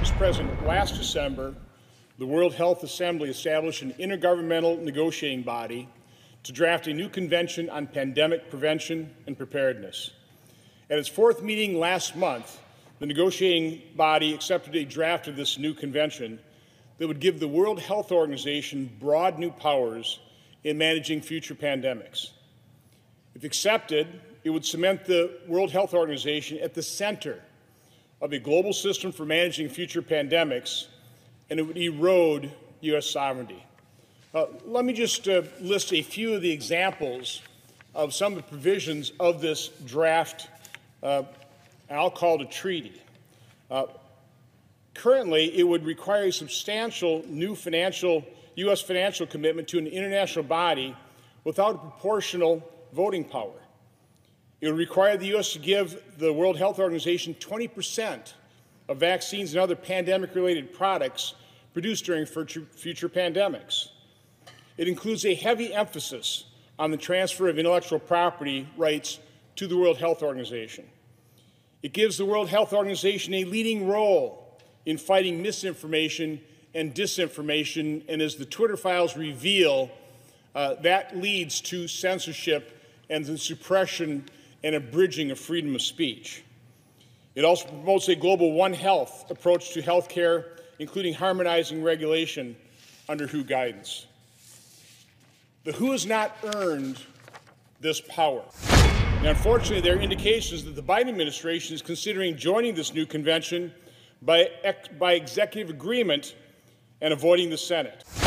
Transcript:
Mr. President, last December, the World Health Assembly established an intergovernmental negotiating body to draft a new convention on pandemic prevention and preparedness. At its fourth meeting last month, the negotiating body accepted a draft of this new convention that would give the World Health Organization broad new powers in managing future pandemics. If accepted, it would cement the World Health Organization at the center of a global system for managing future pandemics, and it would erode U.S. sovereignty. Let me just list a few of the examples of some of the provisions of this draft, I'll call it a treaty. Currently, it would require a substantial new U.S. financial commitment to an international body without a proportional voting power. It would require the U.S. to give the World Health Organization 20% of vaccines and other pandemic-related products produced during future pandemics. It includes a heavy emphasis on the transfer of intellectual property rights to the World Health Organization. It gives the World Health Organization a leading role in fighting misinformation and disinformation, and as the Twitter files reveal, that leads to censorship and the suppression and abridging of freedom of speech. It also promotes a global One Health approach to health care, including harmonizing regulation under WHO guidance. The WHO has not earned this power. And unfortunately, there are indications that the Biden administration is considering joining this new convention by executive agreement and avoiding the Senate.